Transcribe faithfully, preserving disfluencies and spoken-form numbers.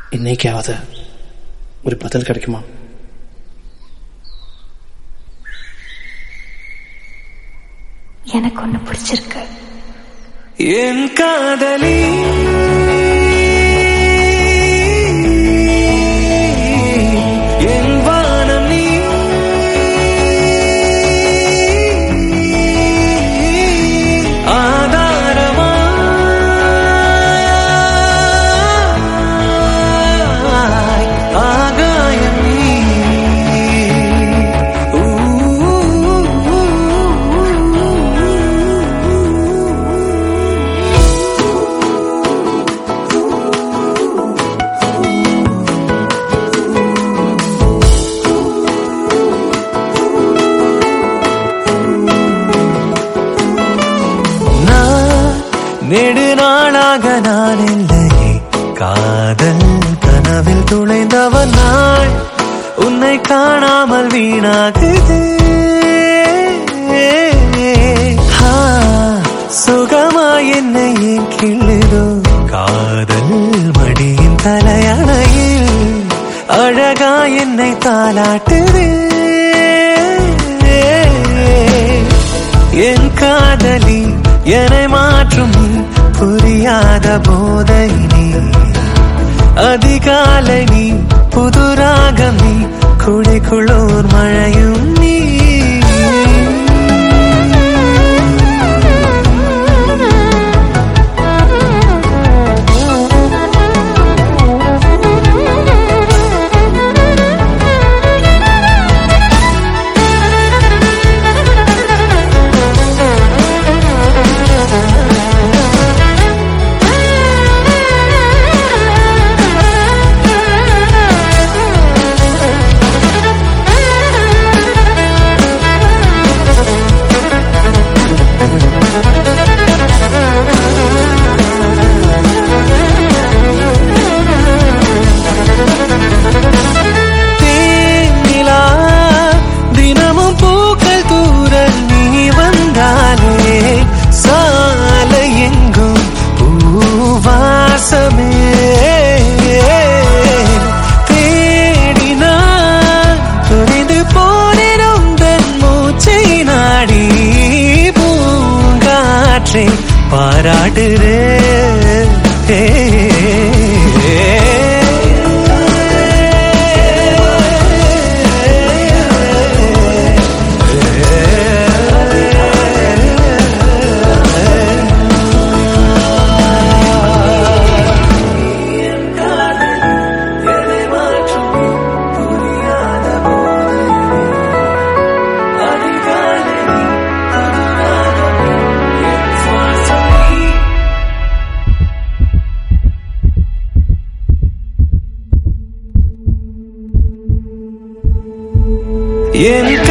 இன்னைக்காவது ஒரு பதில் கிடைக்குமா? எனக்கு ஒண்ணு பிடிச்சிருக்கு. என் காதலி என் வானம் நீ, ஆதாரமா ஆகாயம் நீ. நெடுநாளாக நான் இல்லையே காதல் கனவில் துளைந்தவன் நாள் உன்னை காணாமல் வீணாகுது. சுகமாய் என்னை ஏன் கிள்ளுதோ காதல் மடியின் தலையணையில் அழகா என்னை தாலாட்டுது. என் காதலி என்னை மாற்றும் நீ, புரியாத போதை நீ, அதிகாலை நீ, புதுராகம் நீ, குளிக்குளோர் மழையும் நீ. பாராட்டுறே என்